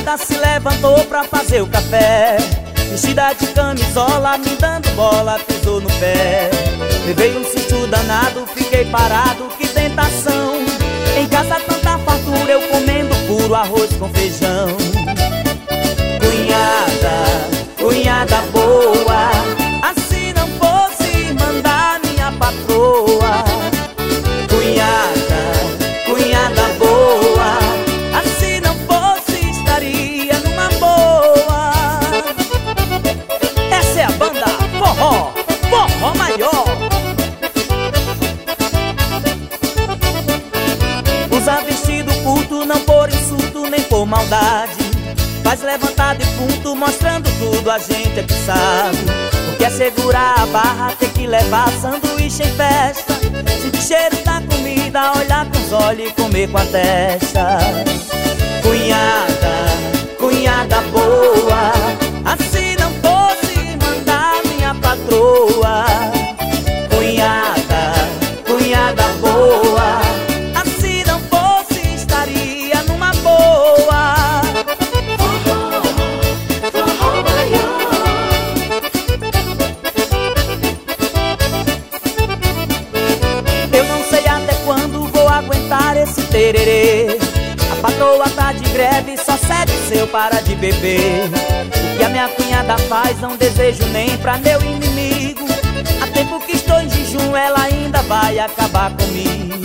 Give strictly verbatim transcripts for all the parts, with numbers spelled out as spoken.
Cunhada se levantou pra fazer o café, vestida de camisola, me dando bola, pisou no pé. Levei um susto danado, fiquei parado, que tentação. Em casa tanta fartura, eu comendo puro arroz com feijão. Cunhada, cunhada boa, assim não fosse mandar minha patroa. Cunhada, cunhada boa, assim não fosse estaria numa boa. Essa é a banda Forró, Forró Maior. Usa vestido curto, não por insulto nem por maldade. Faz levantar defunto, mostrando tudo, a gente é que sabe. Porque é segurar a barra, tem que levar sanduíche em festa. Sentir cheiro da comida, olhar com os olhos e comer com a testa. Cunhada, cunhada boa, assim não fosse mandar minha patroa. Cunhada, cunhada boa, assim não fosse estaria numa boa. Forró Maior. Eu não sei até quando vou aguentar esse tererê. A patroa tá de greve, só cede seu para de beber. O que a minha cunhada faz não desejo nem pra meu inimigo. Há tempo que estou em jejum, ela ainda vai acabar comigo.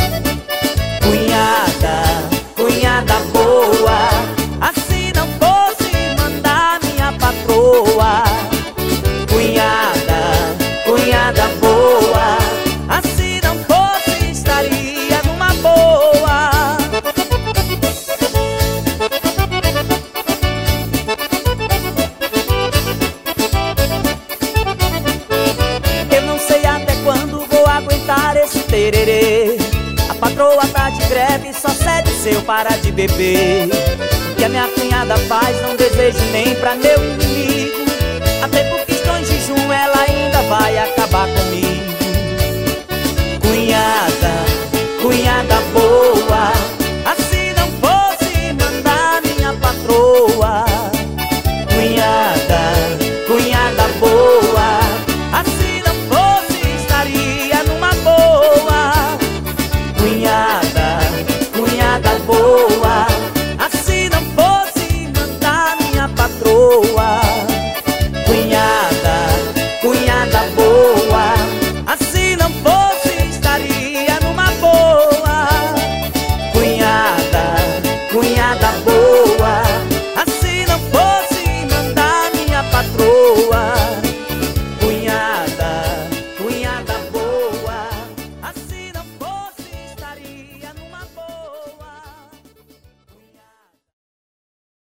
Cunhada, cunhada boa, assim não fosse mandar minha patroa. Cunhada, cunhada boa, assim não fosse estaria numa boa. Eu não sei até quando vou aguentar esse tererê. A patroa tá de greve, só cede seu para de beber. O que a minha cunhada faz não desejo nem pra meu inimigo. Até porque estou em jejum, ela ainda vai acabar comigo. Cunhada, cunhada boa,